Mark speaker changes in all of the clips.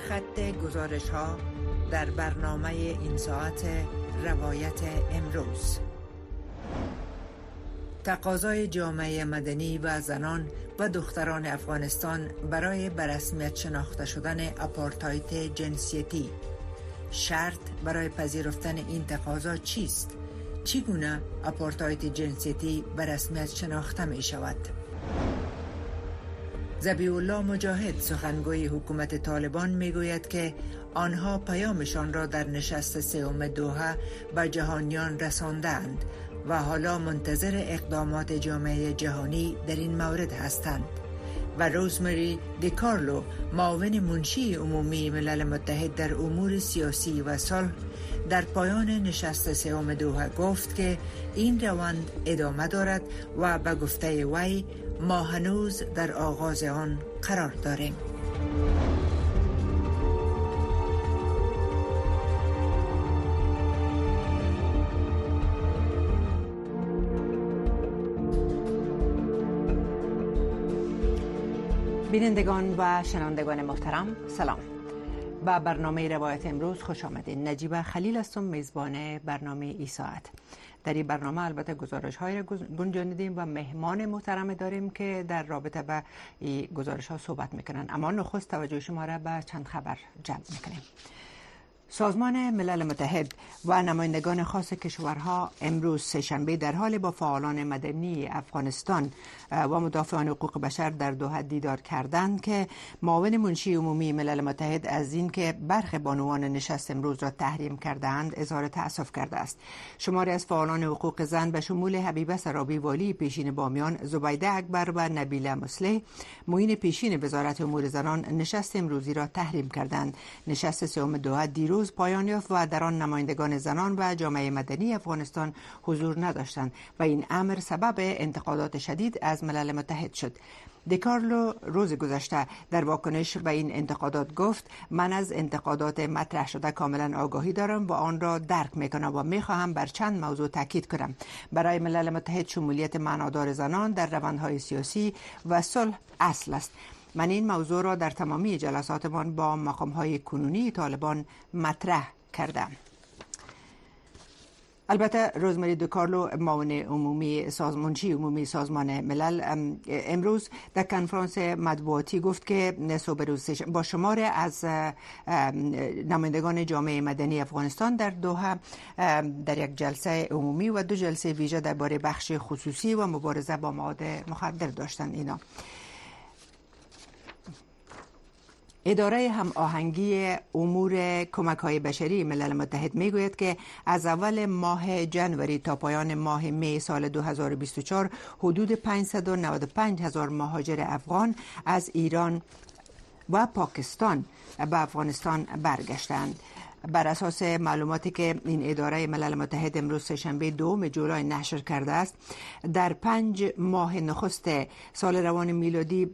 Speaker 1: سرخط گزارش ها در برنامه این ساعت روایت امروز. تقاضای جامعه مدنی و زنان و دختران افغانستان برای به رسمیت شناخته شدن آپارتاید جنسیتی. شرط برای پذیرفتن این تقاضا چیست؟ چگونه آپارتاید جنسیتی به رسمیت شناخته می شود؟ ذبیح الله مجاهد سخنگوی حکومت طالبان می گوید که آنها پیامشان را در نشست سوم دوحه به جهانیان رساندند و حالا منتظر اقدامات جامعه جهانی در این مورد هستند. و روزمری دیکارلو معاون منشی عمومی ملل متحد در امور سیاسی و صلح در پایان نشست سوم دوحه گفت که این روند ادامه دارد و به گفته وی ما هنوز در آغاز آن قرار داریم.
Speaker 2: بینندگان و شنوندگان محترم، سلام. با برنامه روایت امروز خوش آمدید. نجیبه خلیل هستم، میزبان برنامه ای ساعت. در این برنامه البته گزارش های گنجانیدیم و مهمان محترم داریم که در رابطه با این گزارش ها صحبت میکنن. اما نخست توجه شما را به چند خبر جلب میکنیم. سازمان ملل متحد و نمایندگان خاص کشورها امروز سه‌شنبه در حال با فعالان مدنی افغانستان و مدافعان حقوق بشر در دوحه دیدار کردند که معاون منشی عمومی ملل متحد از اینکه برخی بانوان نشست امروز را تحریم کرده‌اند اظهار تأسف کرده است. شماری از فعالان حقوق زن به شمول حبیبه سرابی والی پیشین بامیان، زبیده اکبر و نبیله مصلح معین پیشین وزارت امور زنان نشست امروزی را تحریم کردند. نشست سوم دوحه دیروز پایان یافت و در آن نمایندگان زنان و جامعه مدنی افغانستان حضور نداشتند و این امر سبب انتقادات شدید از ملل متحد شد. دیکارلو روز گذشته در واکنش به این انتقادات گفت: من از انتقادات مطرح شده کاملا آگاهی دارم و آن را درک میکنم و میخواهم بر چند موضوع تاکید کنم. برای ملل متحد شمولیت معنادار زنان در روندهای سیاسی و صلح اصل است. من این موضوع را در تمامی جلساتمان با مقام‌های کنونی طالبان مطرح کردم. البته روزمری دیکارلو معاون منشی عمومی سازمان ملل امروز در کنفرانس مطبوعاتی گفت که با شمار از نمایندگان جامعه مدنی افغانستان در دوحه در یک جلسه عمومی و 2 جلسه ویژه درباره بخش خصوصی و مبارزه با مواد مخدر داشتند. اینا اداره هم آهنگی امور کمک‌های بشری ملل متحد میگوید که از اول ماه جنوری تا پایان ماه می سال 2024 حدود 595,000 مهاجر افغان از ایران و پاکستان به افغانستان برگشتند. بر اساس معلوماتی که این اداره ملل متحد امروز سه‌شنبه 2 جولای نشر کرده است، در 5 ماه نخست سال روان میلادی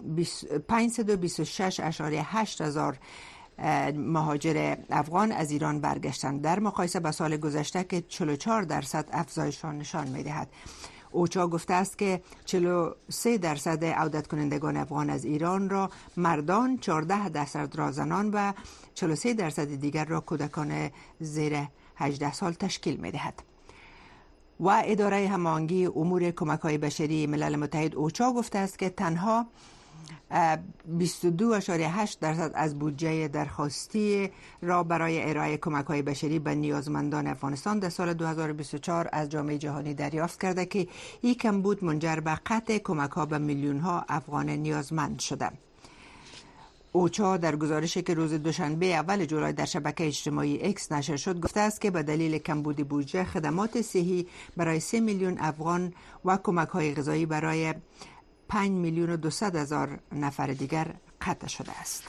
Speaker 2: 526.8 هزار مهاجر افغان از ایران برگشتند، در مقایسه با سال گذشته که 44% افزایش را نشان می‌دهد. اوچا گفته است که 43% عودت کنندگان افغان از ایران را مردان، 14% را زنان و 43% دیگر را کودکان زیر 18 سال تشکیل می دهد. و اداره هماهنگی امور کمک‌های بشری ملل متحد اوچا گفته است که تنها 22.8% از بودجه درخواستی را برای ارائه کمک‌های بشری به نیازمندان افغانستان در سال 2024 از جامعه جهانی دریافت کرده که این کمبود منجر به قطع کمک‌ها به میلیون‌ها افغان نیازمند شده. اوچا در گزارشی که روز دوشنبه اول جولای در شبکه اجتماعی اکس نشر شد گفته است که به دلیل کمبود بودجه خدمات صحی برای 3 میلیون افغان و کمک‌های غذایی برای 5,200,000 نفر دیگر قطع شده است.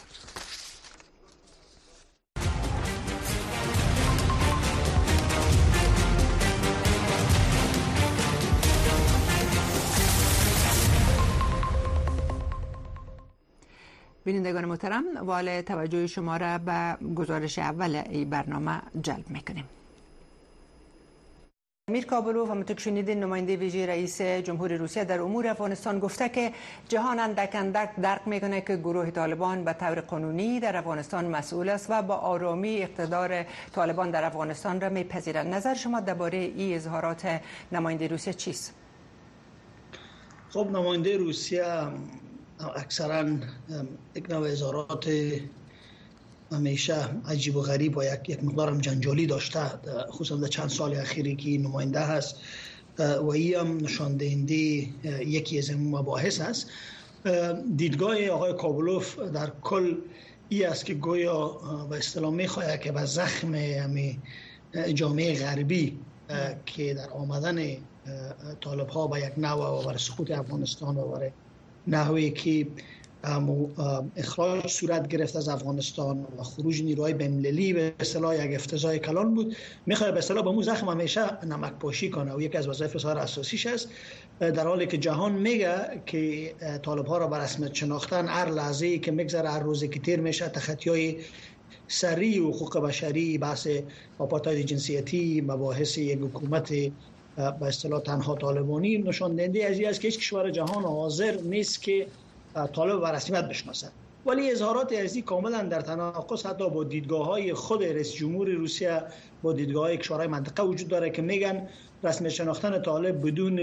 Speaker 2: بینندگان محترم، وال توجه شما را به گزارش اول این برنامه جلب میکنیم. امیر کابلوف همونطور که شنیدین نماینده ویژه رئیس جمهوری روسیه در امور افغانستان گفته که جهان اندک اندک درک میکنه که گروه طالبان به طور قانونی در افغانستان مسئول است و با آرامی اقتدار طالبان در افغانستان را میپذیرند. نظر شما درباره این اظهارات نماینده روسیه چیست؟
Speaker 3: خب نماینده روسیه اکثرا یک نوع اظهارات همیشه عجیب و غریب و یک مقدارم جنجالی داشته، خصوصا در چند سال اخیری که نماینده هست و این هم نشان دهنده یکی از این مباحث است. دیدگاه آقای کابلوف در کل این است که گویا به اصطلاح میخواهد که به زخم جامعه غربی که در آمدن طالب ها به یک نوع و بر سقوط افغانستان و بر نحوی که اخراج صورت گرفت از افغانستان و خروج نیروهای بین‌المللی به اصطلاح یک افتضاح کلان بود، میخواد به اصطلاح به مو زخم همیشه نمک پاشی کنه و یکی از وظایف بسیار اساسیش است، در حالی که جهان میگه که طالب ها را به رسمیت شناختن هر لحظه‌ای که میگذره، هر روزی که تیر میشه، تخطی‌های سریع حقوق بشری، بحث آپارتاید جنسیتی، مباحث یک حکومت به اصطلاح تنها طالبانی نشان دهنده از این است که هیچ کشور جهان حاضر نیست که طالب به رسمیت بشناسد. ولی اظهارات ازی کاملا در تناقض حتی با دیدگاه‌های خود رئیس جمهور روسیه، با دیدگاه‌های کشورهای منطقه وجود داره که میگن رسمیت شناختن طالب بدون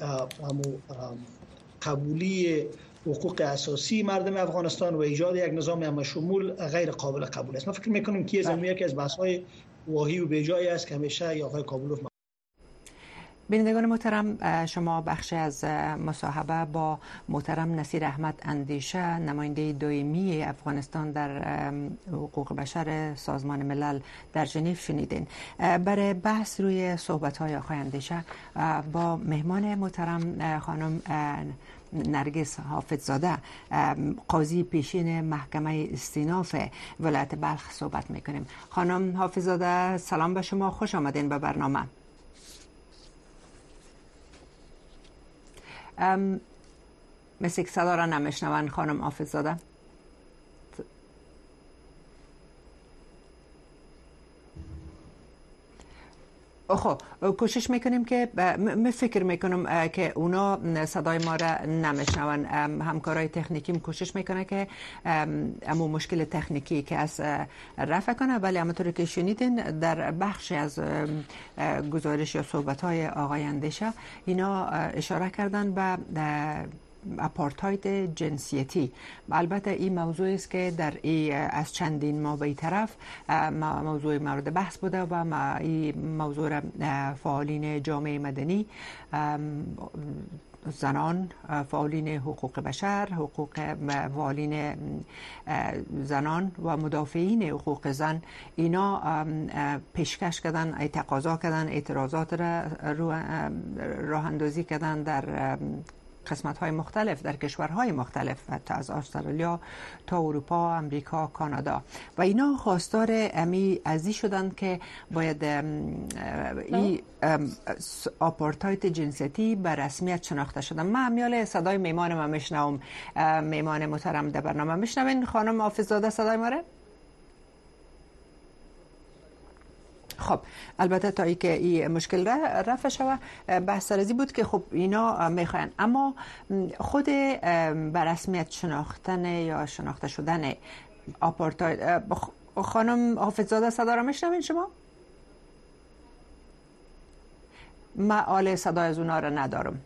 Speaker 3: قبولی حقوق اساسی مردم افغانستان و ایجاد یک نظام همشمول غیر قابل قبول است. ما فکر می‌کنیم که زمینه یکی از بحث‌های واهی و بیجایی است که همیشه آقای کابلوف.
Speaker 2: بینندگان محترم، شما بخش از مصاحبه با محترم نصیر احمد اندیشه، نماینده دائمی افغانستان در حقوق بشر سازمان ملل در ژنو شنیدین. برای بحث روی صحبت‌های آقای اندیشه با مهمان محترم خانم نرگس حافظزاده، قاضی پیشین محکمه استیناف ولایت بلخ صحبت میکنیم. خانم حافظزاده سلام به شما، خوش آمدین به برنامه. مثل که صدا را نمیشنون خانم حافظزاده. خب کوشش میکنیم که فکر میکنم که اونا صدای ما را نمیشنون. همکارای تکنیکیم کوشش میکنه که امو مشکل تکنیکی که از رفع کنه، ولی همونطوری که شنیدین در بخشی از گزارش یا صحبت های آقای اندیشه اینا اشاره کردن به آپارتاید جنسیتی. البته این موضوعی است که در از چندین ماه به طرف موضوع مورد بحث بوده و این موضوع را فعالین جامعه مدنی، زنان، فعالین حقوق بشر، فعالین زنان و مدافعین حقوق زن اینا پیشکش کردن، تقاضا کردن، اعتراضات را راه اندازی کردن در قسمت‌های مختلف در کشورهای مختلف، حتی از استرالیا تا اروپا، امریکا، کانادا، و اینا خواستار ازی شدند که باید این آپارتاید جنسیتی به رسمیت شناخته شدن. من همیال صدای میمانم میشنوم. میمان محترم در برنامه میشنوین؟ خانم حافظزاده صدای ما را؟ خب البته تا ای که این مشکل رفع شود، بحث سرزی بود که خب اینا میخواین، اما خود به رسمیت شناختن یا شناخته شدن آپارتاید. خانم حافظزاده صدا را میشنوین شما؟ من آل صدای از اونا را ندارم.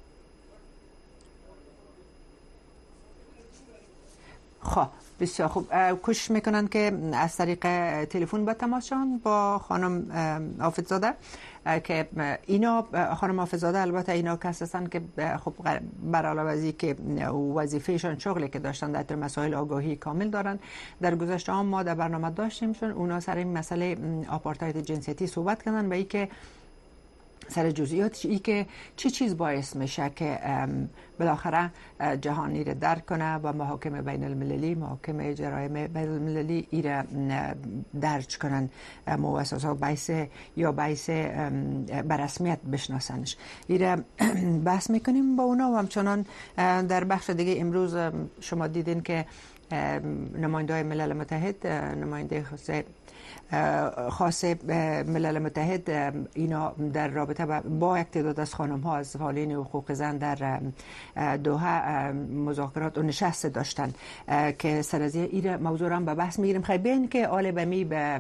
Speaker 2: خب بسیار خوب، کوشش میکنن که از طریق تلفن به تماس شون با خانم حافظزاده که اینا خانم حافظزاده البته اینا کسی هستن که خب بر علاوه از اینکه وظیفهشون شغلی که داشتن در مسائل آگاهی کامل دارن، در گذشته هم ما در برنامه داشتیمشون اونا سر این مسئله آپارتاید جنسیتی صحبت کردن و ای که سر جزئیاتش ای که چی چیز باعث میشه که بالاخره جهانی را درک کنه و محاکم بین المللی، محاکم جرایم بین المللی ای را درج کنن، مؤسسات باعث به رسمیت بشناسنش. ای را بحث میکنیم با اونا و همچنان در بخش دیگه امروز شما دیدین که نماینده ملل متحد، نماینده خاص ملل متحد، اینا در رابطه با یک تعداد از خانم ها از فعالین حقوق زن در دوحه مذاکرات و نشست داشتن که سر از این موضوع را به بحث میگیریم. خیلی بین که آل بمی به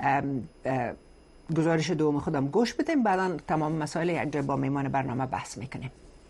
Speaker 2: گزارش دوم خودم گوش بدیم، بعدا تمام مسائل یک جای با میمان برنامه بحث میکنیم.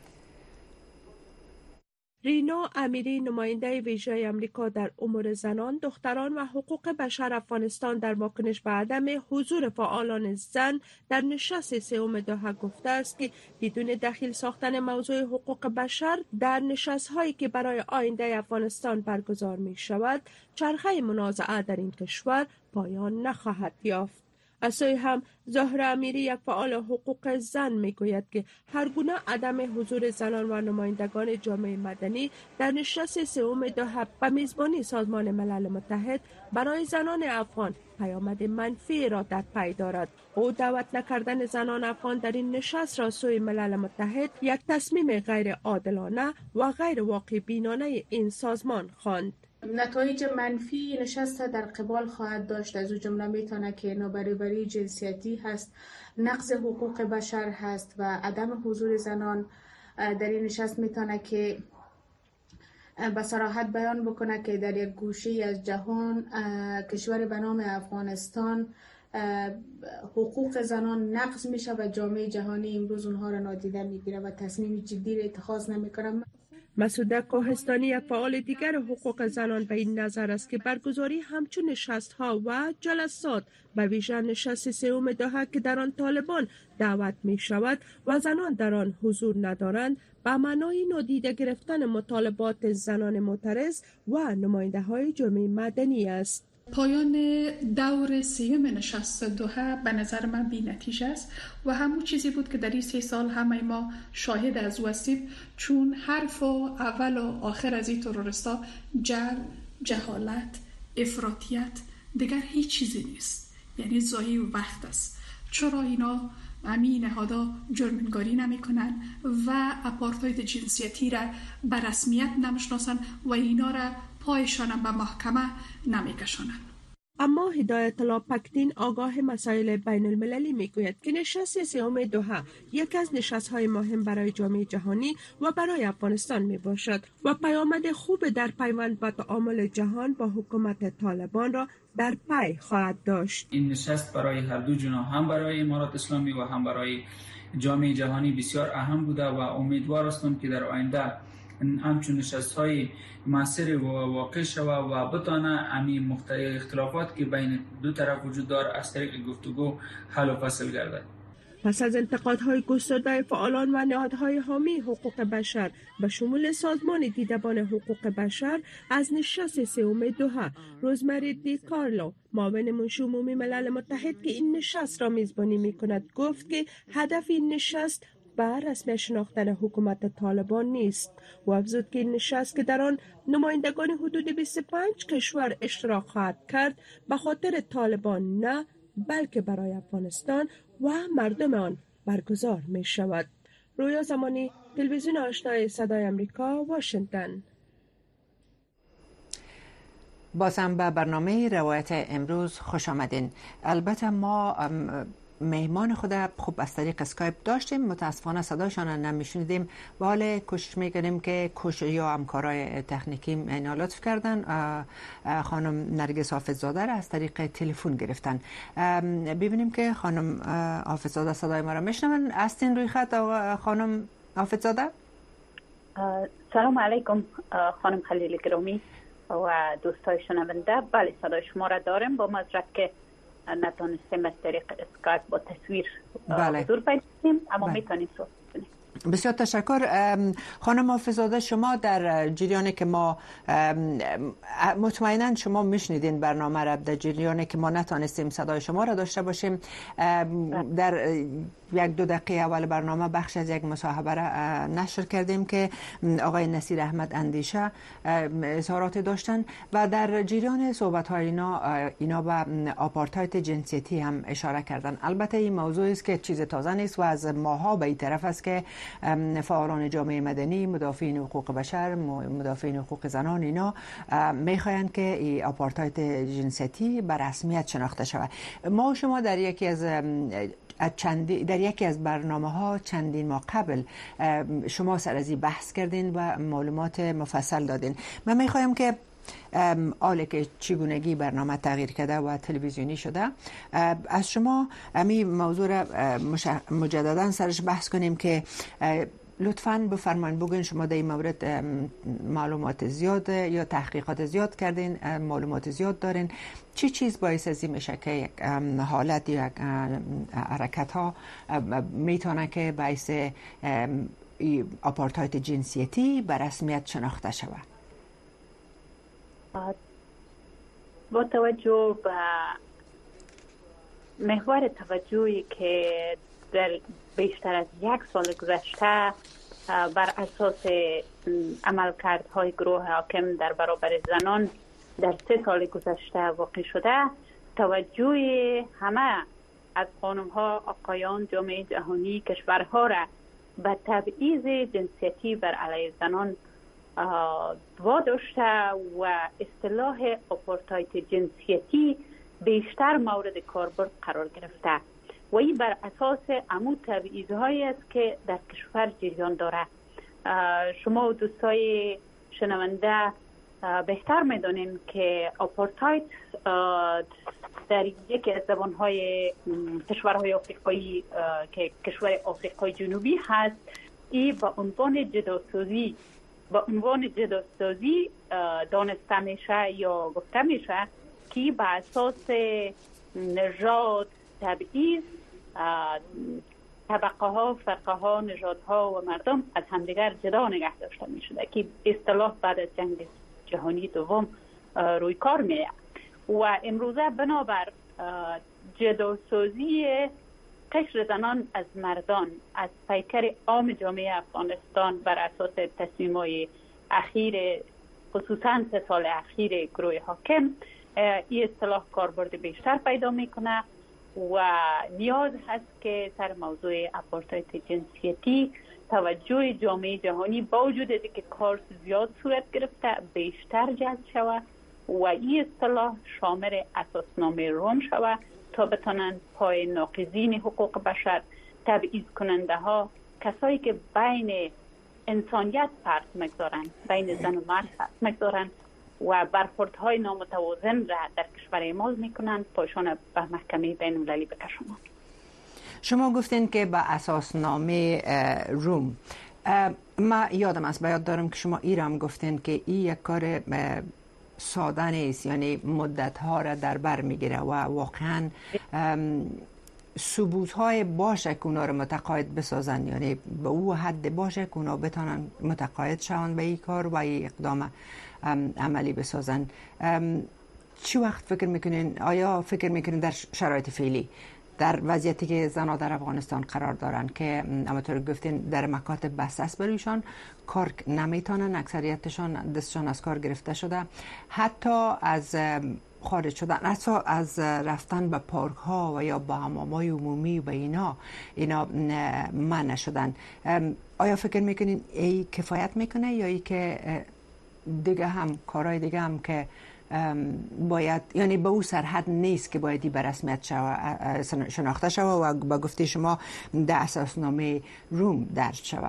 Speaker 4: رینا امیری، نماینده ویژه آمریکا در امور زنان، دختران و حقوق بشر افغانستان، در واکنش به عدم حضور فعالان زن در نشست سوم دوحه گفته است که بدون دخیل ساختن موضوع حقوق بشر در نشست‌هایی که برای آینده افغانستان برگزار می شود، چرخه منازعه در این کشور پایان نخواهد یافت. از سوی هم زهره امیری، یک فعال حقوق زن، میگوید که هرگونه عدم حضور زنان و نمایندگان جامعه مدنی در نشست سوم دوحه به میزبانی سازمان ملل متحد برای زنان افغان پیامد منفی را در پی دارد. او دعوت نکردن زنان افغان در این نشست را سوی ملل متحد یک تصمیم غیر عادلانه و غیر واقع بینانه این سازمان خواند.
Speaker 5: نتایج منفی نشست در قبال خواهد داشت. از او جمله میتونه که نابرابری جنسیتی هست، نقض حقوق بشر هست و عدم حضور زنان در این نشست میتونه که به صراحت بیان بکنه که در یک گوشه از جهان کشور به نام افغانستان حقوق زنان نقض میشه و جامعه جهانی امروز اونها را نادیده میگیره و تصمیم جدی را اتخاذ نمیکنه.
Speaker 4: مسعوده کوهستانی، یک فعال دیگر حقوق زنان، به این نظر است که برگزاری همچون نشست‌ها و جلسات به ویژه نشست سوم دوحه که در آن طالبان دعوت می شود و زنان در آن حضور ندارند، به معنای نادیده گرفتن مطالبات زنان معترض و نماینده های جامعه مدنی است.
Speaker 6: پایان دور سوم نشست دوحه به نظر من بی نتیجه است و همون چیزی بود که در این 3 سال همه ما شاهد از او هستیم، چون حرف و اول و آخر از این تروریستا جهالت، افراطیت، دیگر هیچ چیزی نیست، یعنی ضایع وقت است. چرا اینا همین نهادا جرمنگاری نمی کنن و اپارتاید جنسیتی را به رسمیت نمیشناسن و اینا را پایشان به محکمه نمیکشانند.
Speaker 4: اما هدایت الله پکدین، آگاه مسائل بین المللی، میگوید که نشست سوم دوحه یک از نشست‌های مهم برای جامعه جهانی و برای افغانستان می باشد و پیامد خوب در پیوند با تعامل جهان با حکومت طالبان را در پی خواهد داشت.
Speaker 7: این نشست برای هر دو جناح، هم برای امارات اسلامی و هم برای جامعه جهانی بسیار اهم بوده و امیدوار هستم که در آینده همچون نشست‌های مؤثر و واقع شود و بتانه همین اختلافات که بین دو طرف وجود دارد از طریق گفتگو حل و فصل گردد.
Speaker 4: پس از انتقادهای گسترده فعالان و نهادهای حامی حقوق بشر به شمول سازمان دیدبان حقوق بشر از نشست سوم دوحه، روزمری دی کارلو، معاون منشی عمومی ملل متحد که این نشست را میزبانی میکند، گفت که هدف این نشست بر رسمی شناختن حکومت طالبان نیست و افزود که این نشست که در آن نمایندگان حدود 25 کشور اشتراک خواهد کرد به خاطر طالبان نه، بلکه برای افغانستان و مردم آن برگزار می شود. رویا زمانی، تلویزیون آشنای صدای آمریکا، واشنگتن.
Speaker 2: بازم به برنامه روایت امروز خوش آمدین. البته ما مهمان خود خب از طریق اسکایپ داشتیم، متاسفانه صداشان نمیشنیدیم و حالا کوشش میکنیم که یا همکارای تکنیکی اینا لطف کردن خانم نرگس حافظزاده را از طریق تلفن گرفتن. ببینیم که خانم حافظزاده صدای ما را میشنون. هستین روی خط خانم حافظزاده؟
Speaker 8: سلام علیکم خانم خلیل گرامی و دوستای شنونده. بله صدای شما را دارم، با معذرت که نتونستیم از طریق اسکایپ با تصویر حضور پیدا کنیم، اما میتونیم صحبت کنیم.
Speaker 2: بسیار تشکر. خانم حافظزاده، شما در جریانی که ما مطمئنا شما میشنیدین برنامه را، در جریانی که ما نتونستیم صدای شما را داشته باشیم، در 1-2 دقیقه اول برنامه بخش از یک مصاحبه را نشر کردیم که آقای نصیر احمد اندیشه اظهارات داشتن و در جریان صحبت های اینا به آپارتاید جنسیتی هم اشاره کردن. البته این موضوعی است که چیز تازه نیست و از ماها به این طرف است که فعالان جامعه مدنی، مدافعین حقوق بشر، مدافعین حقوق زنان، اینا میخواین که این آپارتاید جنسیتی به رسمیت شناخته شود. ما و شما در یکی از برنامه‌ها چندین ماه قبل شما سر از این بحث کردین و معلومات مفصل دادین. من میخوایم که حالا که چگونگی برنامه تغییر کرده و تلویزیونی شده، از شما همین موضوع را مجددا سرش بحث کنیم که لطفاً بفرمایید بگین شما در این مورد معلومات زیاد یا تحقیقات زیاد کردین، معلومات زیاد دارین، چی چیز باعث از این میشه که یک حالت یا یک حرکت ها میتونه که باعث آپارتاید جنسیتی به رسمیت شناخته شود؟
Speaker 8: با توجه به محور توجهی که در بیشتر از 1 سال گذشته بر اساس عملکردهای گروه حاکم در برابر زنان در 3 سال گذشته واقع شده، توجه همه از خانم‌ها، آقایان، جامعه جهانی، کشورها را به تبعیض جنسیتی بر علیه زنان واداشته و اصطلاح آپارتاید جنسیتی بیشتر مورد کاربرد قرار گرفته و این بر اساس عمود تبعیض‌هایی است که در کشور جریان داره. شما و دوستای شنونده بهتر میدونین که آپارتاید در یکی از زبانهای کشورهای آفریقایی که کشور آفریقای جنوبی هست، این با عنوان جداسازی دانسته میشه یا گفته میشه که به اساس نژاد، تبعیض، طبقه ها، فرقه ها، نژادها و مردم از همدیگر جدا نگه داشته می شده که اصطلاح بعد از جنگ جهانی دوم روی کار میه و امروزه بنابر جداسازی قشر زنان از مردان از پیکر عام جامعه افغانستان بر اساس تصمیم‌های اخیر، خصوصا 3 سال اخیر گروه حاکم، این اصطلاح کاربرد بیشتر پیدا میکنه و نیاز هست که سر موضوع آپارتاید جنسیتی توجه جامعه جهانی با وجود که کار زیاد صورت گرفته بیشتر جلب شود و این اصطلاح شامل اساسنامه روم شود تا بتونن پای ناقضین حقوق بشر، تبعیض کننده ها، کسایی که بین انسانیت فرق مگذارن، بین زن و مرد فرق مگذارن و برخوردهای نامتوازن را در کشور اعمال میکنن، پایشان به محکمه بین المللی بکشونن.
Speaker 2: شما گفتین که به اساسنامه روم، ما یادم است، بیاد دارم که شما ایرام گفتین که این یک کار ساده نیست، یعنی مدت ها را در بر میگیره و واقعا ثبوت های باشه که اونا رو متقاعد بسازن، یعنی به او حد باشه که اونا بتونن متقاعد شون به این کار و این اقدام عملی بسازن. چی وقت فکر میکنین؟ آیا فکر میکنین در شرایط فعلی، در وضعیتی که زنها در افغانستان قرار دارن که همونطور گفتین در مکاتب بسته است برویشان، کار نمیتونن، اکثریتشان دستشان از کار گرفته شده، حتی از خارج شدن، حتی از رفتن به پارک ها و یا به حمام‌های عمومی و اینا منع شدن. آیا فکر میکنین ای کفایت میکنه یا ای که دیگه هم کارهای دیگه هم که باید، یعنی به او سرحد نیست که باید به رسمیت شناخته شود و با گفته شما در اساسنامه روم درج شود؟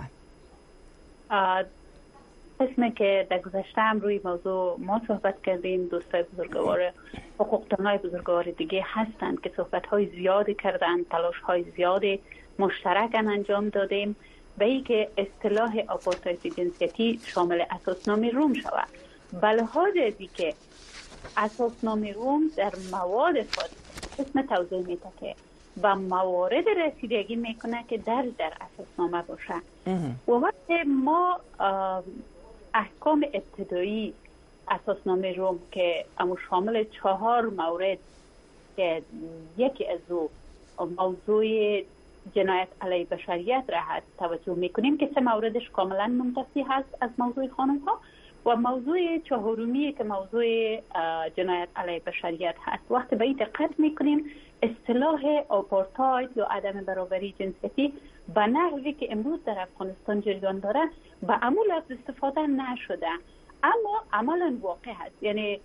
Speaker 8: قسمی که در گذشته هم روی موضوع ما صحبت کردیم، دوستای بزرگوار حقوقدانای بزرگوار دیگه هستند که صحبت‌های زیادی کردن، تلاش‌های زیادی مشترک انجام دادیم به این که اصطلاح آپارتاید جنسیتی شامل اساسنامه روم شود. بلحاظ که اساسنامه روم در مواد خود اسم توضیح میده که با موارد رسیدگی میکنه که در اساسنامه باشه و وقتی ما احکام ابتدایی اساسنامه روم که شامل 4 مورد که یکی از موضوع جنایت علیه بشریت را هست توجه میکنیم که 3 موردش کاملا منتفی هست از موضوع خانم ها و موضوع چهارمی که موضوع جنایت علیه بشریت هست، وقتی به این دقت میکنیم اصطلاح آپارتاید یا عدم برابری جنسیتی به نحوی که امروز در افغانستان جریان داره به عمل از استفاده نشده، اما عملا واقع هست. یعنی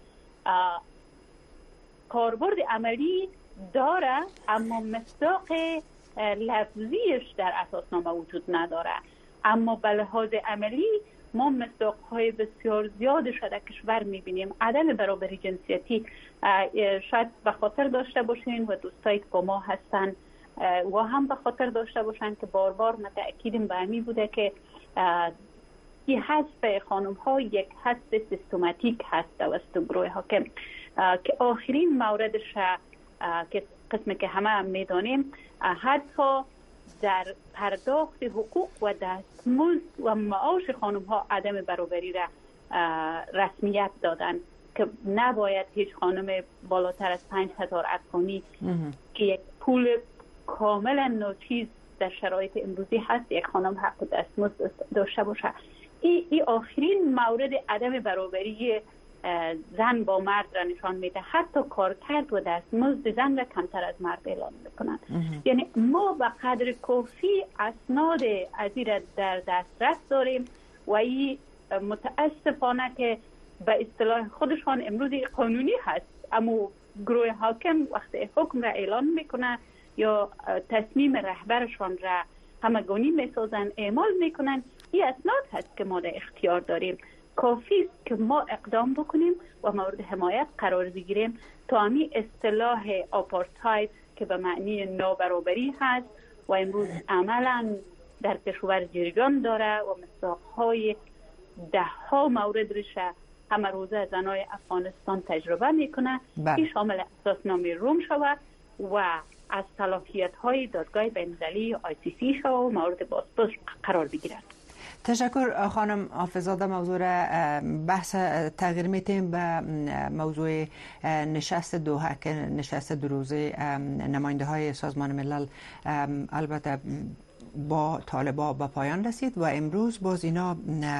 Speaker 8: کاربرد عملی داره اما مصداق لفظیش در اساسنامه وجود نداره. اما به لحاظ عملی ما مصداق‌های بسیار زیادش در کشور می‌بینیم. عدم برابری جنسیتی شاید به خاطر داشته باشین و دوستایی که با ما هستن و هم به خاطر داشته باشن که بار بار ما تأکیدیم به همین بوده که این حذف خانم‌ها یک حذف سیستماتیک هست توسط گروه حاکم که آخرین موردش که قسمی که همه می‌دانیم حتی در پرداخت حقوق و دستمزد و معاش خانم‌ها عدم برابری را رسمیت دادن که نباید هیچ خانم بالاتر از 5,000 افغانی که یک پول کاملا ناچیز در شرایط امروزی هست یک خانم حق دستمزد داشته باشه. این آخرین مورد عدم برابری زن با مرد را نشان میده. حتی کارکرد و دستمزد زن را کمتر از مرد اعلام میکنن. یعنی ما به قدر کافی اسناد از این را در دسترس داریم و این متاسفانه که به اصطلاح خودشان امروز قانونی هست، اما گروه حاکم وقتی حکم را اعلام میکنه یا تصمیم رهبرشان را همگانی میسازن اعمال میکنن، این اسناد هست که ما در اختیار داریم. کافی است که ما اقدام بکنیم و مورد حمایت قرار بگیریم تا همین اصطلاح آپارتاید که به معنی نابرابری هست و امروز عملا در کشور جریان داره و مصداق‌های ده‌ها مورد رشه همه روزه زنای افغانستان تجربه میکنه. این شامل اساسنامه روم شود و از صلاحیت‌های دادگاه بین‌المللی ICC شود و مورد بازپرس قرار بگیرد.
Speaker 2: تشکر خانم حافظ‌زاده. موضوع بحث تغییر میتیم به موضوع نشست دوحه که نشست 2 روزه نماینده های سازمان ملل البته با طالبان به پایان رسید و امروز باز اینا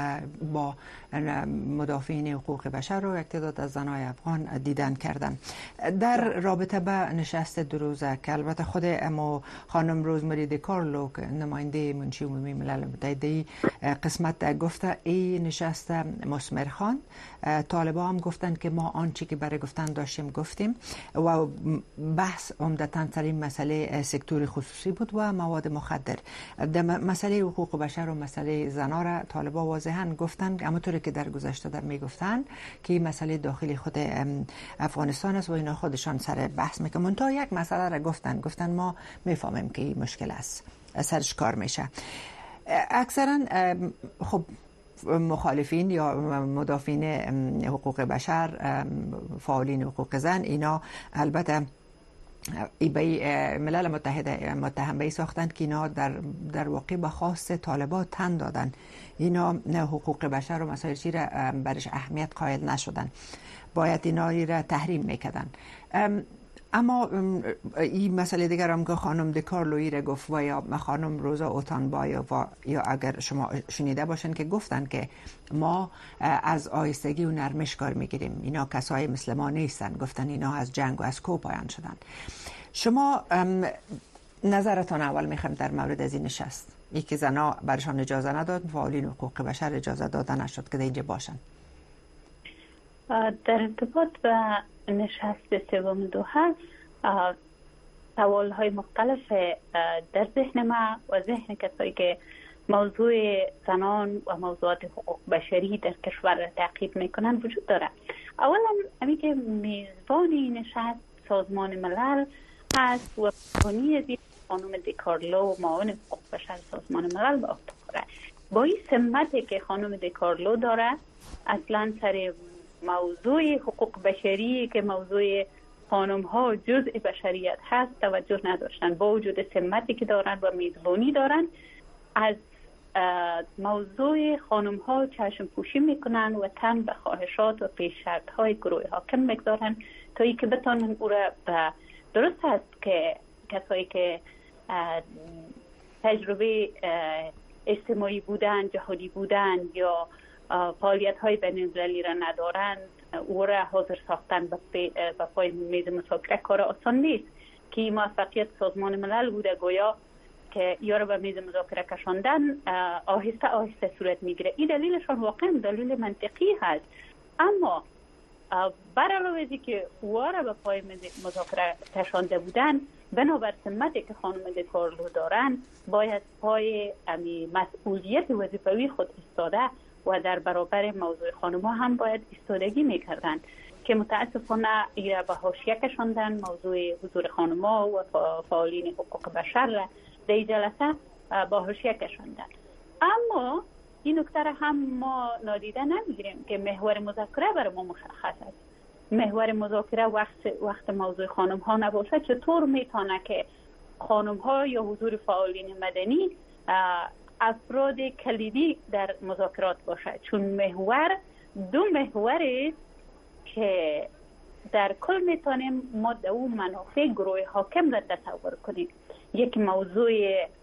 Speaker 2: با مدافعین حقوق بشر و یک تعداد از زنای افغان دیدن کردن در رابطه به نشست 2 روزه که البته خود خانم روزمری دیکارلو نماینده منشی عمومی ملل متحد قسمت گفته این نشست مثمر خوان. طالبان هم گفتن که ما آنچه که برای گفتن داشتیم گفتیم و بحث عمدتاً سر این مسئله سکتور خصوصی بود و مواد مخدر. در مسئله حقوق بشر و مسئله زنا را طالبان واضحاً گفتن، همونطوری که در گذشته در میگفتن که این مسئله داخلی خود افغانستان است و اینا خودشان سر بحث میکنن. تا یک مسئله را گفتن ما میفهمیم که این مشکل است، سرش کار میشه. اکثرا خب مخالفین یا مدافعین حقوق بشر، فعالین حقوق زن، اینا البته ملل متحد متهم به ساختن که اینا در واقع به خواست طالبان تن دادن. اینا حقوق بشر و مسائل چی را برش اهمیت قائل نشدن، باید اینا را تحریم میکردن. اما این مسئله دیگر هم که خانم دیکارلوی را گفت و یا خانم روزا اوتانبا یا اگر شما شنیده باشن که گفتن که ما از آیستگی و نرمش کار میگیریم، اینا کسای مثل ما نیستن، گفتن اینا از جنگ و از کو پایان شدن. شما نظرتان اول میخوایم در مورد از این نشست. یکی زنا برشان اجازه نداد، فعالین حقوق بشر اجازه داده نشد که اینجا باشن.
Speaker 8: در ارتباط به نشست سوم دوحه سوال‌های مختلف در ذهن ما و ذهن کسایی که موضوع زنان و موضوعات حقوق بشری در کشور را تعقیب میکنن وجود داره. اولا همین که میزبانی نشست سازمان ملل هست و بانی از خانم دیکارلو معاون حقوق بشر سازمان ملل به عهده داره. با این سمتی که خانم دیکارلو داره اصلا سر موضوع حقوق بشری که موضوع خانم ها جزء بشریت هست توجه نداشتن. با وجود سمتی که دارن و میزبانی دارن از موضوع خانم ها چشم پوشی میکنن و تن به خواهشات و پیش‌شرط های گروه حاکم میگذارن تا ای که بتانن او را درست هست که کسایی که تجربه اجتماعی بودن، جهادی بودن یا فعالیت های بین‌المللی را ندارند، او را حاضر ساختن به پای میز مذاکره کار آسان نیست که موفقیت سازمان ملل بوده گویا که یا را به میز مذاکره کشاندن آهسته آهسته صورت میگیره. این دلیلشان واقعا دلیل منطقی هست، اما بر علاوه از که او را به پای میز مذاکره کشانده بودن، بنابر سمتی که خانم دیکارلو دارن باید پای مسئولیت وظیفوی خود ایستاده و در برابر موضوع خانم ها هم باید ایستادگی میکردن که متاسفانه ایره به حاشیه کشاندن. موضوع حضور خانم ها و فعالین حقوق بشر را در این جلسه به حاشیه کشاندن. اما این نکته را هم ما نادیده نمیگیریم که محور مذاکره برای ما مشخص است. محور مذاکره وقت موضوع خانم ها نباشه، چطور میتونه که خانم ها یا حضور فعالین مدنی افراد کلیدی در مذاکرات باشه؟ چون محور دو محور است که در کل میتونیم ما در اون منافع گروه حاکم را تصور کنیم. یک موضوع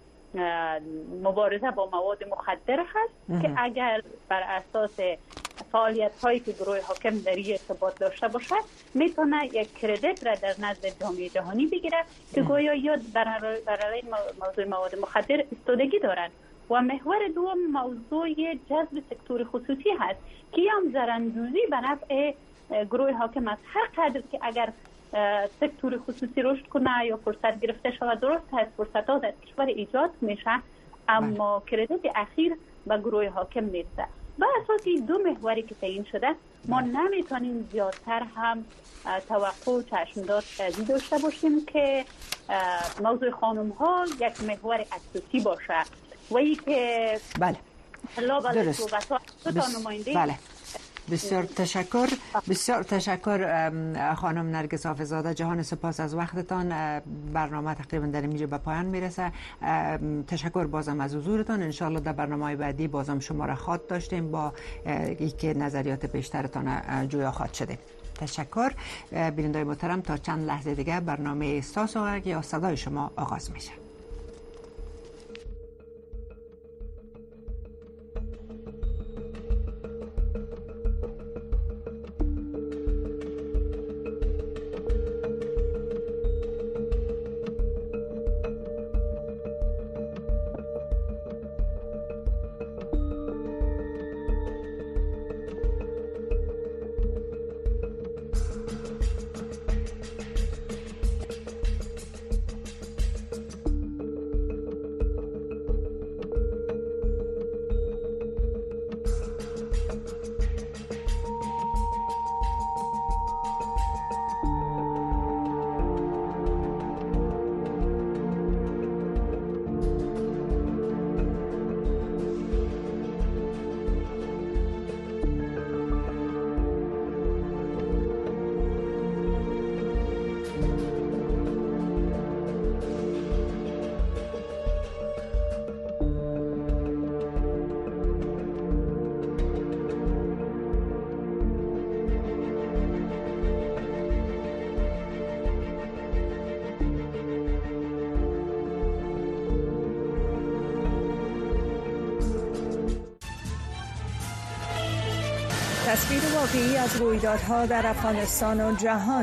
Speaker 8: مبارزه با مواد مخدر هست که اگر بر اساس فعالیت هایی که گروه حاکم در این ارتباط داشته باشه میتونه یک کردیت را در نزد جامعه جهانی بگیره که گویا یاد برای موضوع مواد مخدر استودگی دارند. و محور دوم موضوع جذب سکتور خصوصی هست که هم زراندوزی به نفع گروه حاکم است. هر قدر که اگر سکتور خصوصی رشد کنه یا فرصت گرفته شود، درست هست فرصت ها در کشور ایجاد میشه، اما کردیت اخیر به گروه حاکم میرسه. به اساس این دو محوری که تعیین شده ما نمیتونیم زیادتر هم توقع و چشمدار داشته باشیم که موضوع خانم ها یک محور اساسی باشه و ای که
Speaker 2: بله
Speaker 8: درست.
Speaker 2: بله. بسیار تشکر خانم نرگس حافظ‌زاده. جهان سپاس از وقتتان. برنامه تقریبا در اینجا به پایان میرسه. تشکر بازم از حضورتان. انشالله در برنامه بعدی بازم شما را خواهد داشتیم با اینکه نظریات بیشترتان جویا خواهد شده. تشکر. بینندگان محترم، تا چند لحظه دیگه برنامه ساسوغک یا صدای شما آغاز میشه.
Speaker 1: تصویر واقعی از رویدادها در افغانستان و جهان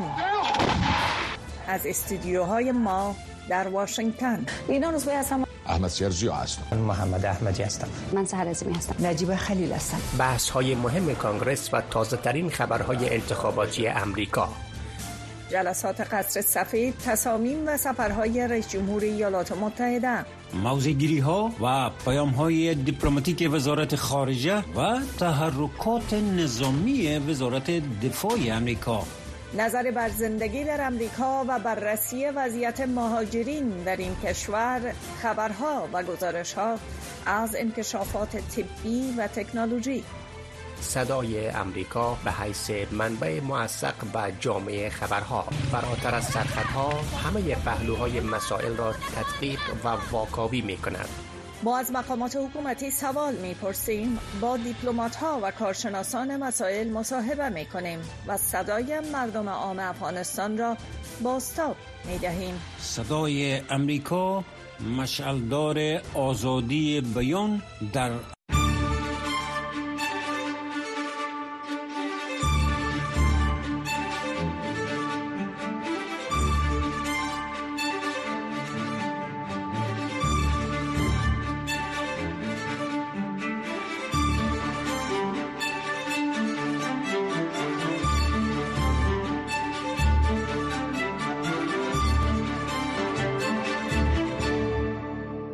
Speaker 1: از استودیوهای ما در واشنگتن.
Speaker 9: اینا روزبه هستم.
Speaker 10: احمد سیرجی هستم.
Speaker 11: من محمد احمدی هستم.
Speaker 9: من سحر عظیمی هستم.
Speaker 1: نجیب خلیل هستم.
Speaker 11: بحث های مهم کانگرس و تازه ترین خبرهای انتخاباتی امریکا.
Speaker 1: جلسات قصر سفید، تصامیم و سفرهای رئیس جمهور ایالات متحده.
Speaker 12: موضع‌گیری ها و پیام های دیپلماتیک وزارت خارجه و تحرکات نظامی وزارت دفاع امریکا.
Speaker 1: نظر بر زندگی در امریکا و بررسی وضعیت مهاجرین در این کشور، خبرها و گزارش‌ها از انکشافات طبی و تکنولوژی.
Speaker 11: صدای امریکا به حیث منبع موثق به جامعه خبرها، فراتر از سرخطها همه پهلوهای مسائل را تدقیق و واکاوی می کند.
Speaker 1: ما از مقامات حکومتی سوال می‌پرسیم، با دیپلمات‌ها و کارشناسان مسائل مصاحبه می‌کنیم و صدای مردم عام افغانستان را بازتاب می‌دهیم.
Speaker 12: صدای امریکا، مشعلدار آزادی بیان در